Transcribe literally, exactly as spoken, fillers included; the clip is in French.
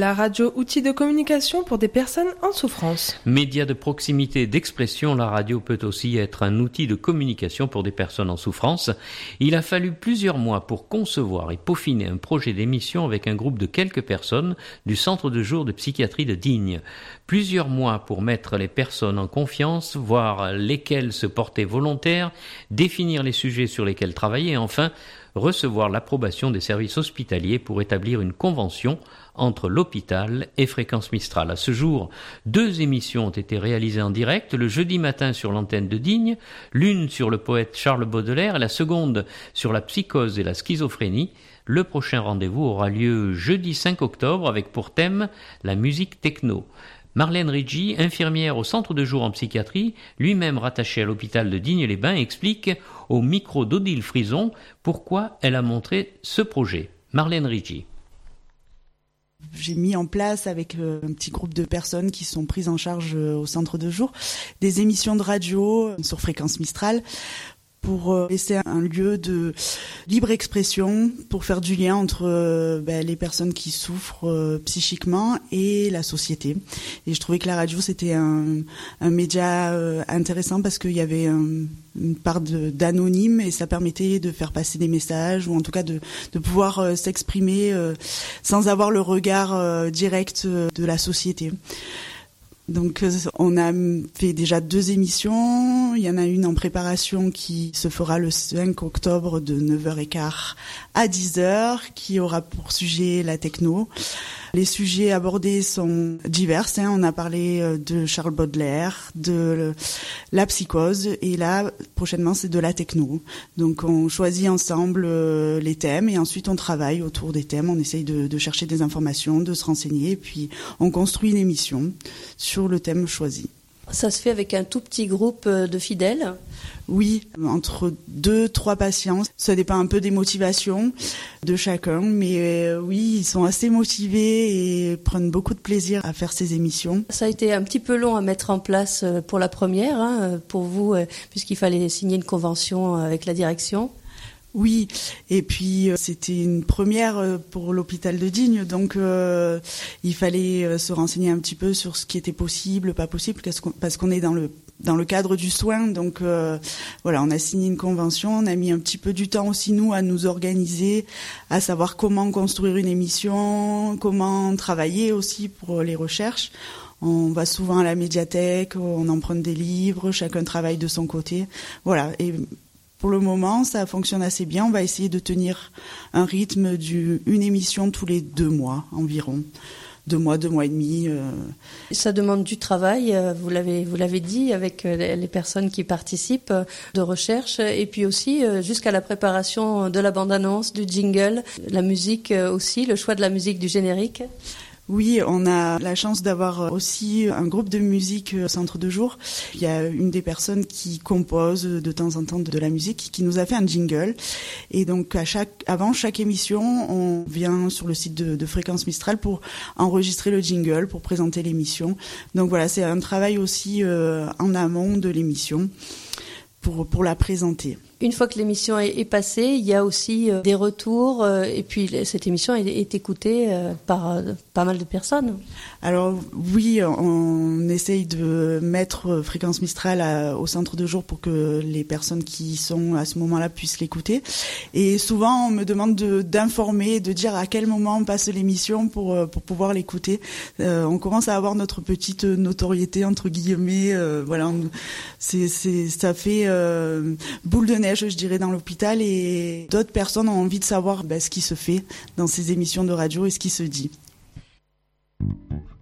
La radio, outil de communication pour des personnes en souffrance. Média de proximité et d'expression, la radio peut aussi être un outil de communication pour des personnes en souffrance. Il a fallu plusieurs mois pour concevoir et peaufiner un projet d'émission avec un groupe de quelques personnes du centre de jour de psychiatrie de Digne. Plusieurs mois pour mettre les personnes en confiance, voir lesquelles se portaient volontaires, définir les sujets sur lesquels travailler et enfin recevoir l'approbation des services hospitaliers pour établir une convention entre l'hôpital et Fréquence Mistral. À ce jour, deux émissions ont été réalisées en direct, le jeudi matin sur l'antenne de Digne, l'une sur le poète Charles Baudelaire et la seconde sur la psychose et la schizophrénie. Le prochain rendez-vous aura lieu jeudi cinq octobre avec pour thème la musique techno. Marlène Ricci, infirmière au centre de jour en psychiatrie, lui-même rattachée à l'hôpital de Digne-les-Bains, explique au micro d'Odile Frison pourquoi elle a montré ce projet. Marlène Ricci. J'ai mis en place avec un petit groupe de personnes qui sont prises en charge au centre de jour des émissions de radio sur Fréquence Mistral pour laisser un lieu de libre expression, pour faire du lien entre euh, ben, les personnes qui souffrent euh, psychiquement et la société. Et je trouvais que la radio, c'était un, un média euh, intéressant parce qu'il y avait un, une part de, d'anonyme et ça permettait de faire passer des messages ou en tout cas de, de pouvoir euh, s'exprimer euh, sans avoir le regard euh, direct euh, de la société. Donc on a fait déjà deux émissions, il y en a une en préparation qui se fera le cinq octobre de neuf heures quinze à dix heures, qui aura pour sujet la techno. Les sujets abordés sont divers, hein. On a parlé de Charles Baudelaire, de la psychose et là prochainement c'est de la techno. Donc on choisit ensemble les thèmes et ensuite on travaille autour des thèmes, on essaye de, de chercher des informations, de se renseigner et puis on construit une émission sur le thème choisi. Ça se fait avec un tout petit groupe de fidèles ? Oui, entre deux, trois patients. Ça dépend un peu des motivations de chacun, mais euh, oui, ils sont assez motivés et prennent beaucoup de plaisir à faire ces émissions. Ça a été un petit peu long à mettre en place pour la première, hein, pour vous, puisqu'il fallait signer une convention avec la direction. Oui, et puis euh, c'était une première euh, pour l'hôpital de Digne, donc euh, il fallait euh, se renseigner un petit peu sur ce qui était possible, pas possible, parce qu'on, parce qu'on est dans le dans le cadre du soin, donc euh, voilà, on a signé une convention, on a mis un petit peu du temps aussi nous à nous organiser, à savoir comment construire une émission, comment travailler aussi pour les recherches. On va souvent à la médiathèque, on emprunte des livres, chacun travaille de son côté, voilà. Et pour le moment, ça fonctionne assez bien. On va essayer de tenir un rythme d'une émission tous les deux mois environ. Deux mois, deux mois et demi. Euh... Ça demande du travail, vous l'avez, vous l'avez dit, avec les personnes qui participent, de recherche, et puis aussi jusqu'à la préparation de la bande-annonce, du jingle, la musique aussi, le choix de la musique du générique. Oui, on a la chance d'avoir aussi un groupe de musique au centre de jour. Il y a une des personnes qui compose de temps en temps de la musique qui nous a fait un jingle. Et donc, à chaque, avant chaque émission, on vient sur le site de, de Fréquence Mistral pour enregistrer le jingle, pour présenter l'émission. Donc voilà, c'est un travail aussi euh, en amont de l'émission pour, pour la présenter. Une fois que l'émission est, est passée, il y a aussi euh, des retours euh, et puis cette émission est, est écoutée euh, par euh, pas mal de personnes. Alors oui, on essaye de mettre Fréquence Mistral à, au centre de jour pour que les personnes qui sont à ce moment-là puissent l'écouter. Et souvent, on me demande de, d'informer, de dire à quel moment on passe l'émission pour, pour pouvoir l'écouter. Euh, on commence à avoir notre petite notoriété, entre guillemets. Euh, voilà, on, c'est, c'est, ça fait euh, boule de neige, je dirais, dans l'hôpital, et d'autres personnes ont envie de savoir ben, ce qui se fait dans ces émissions de radio et ce qui se dit.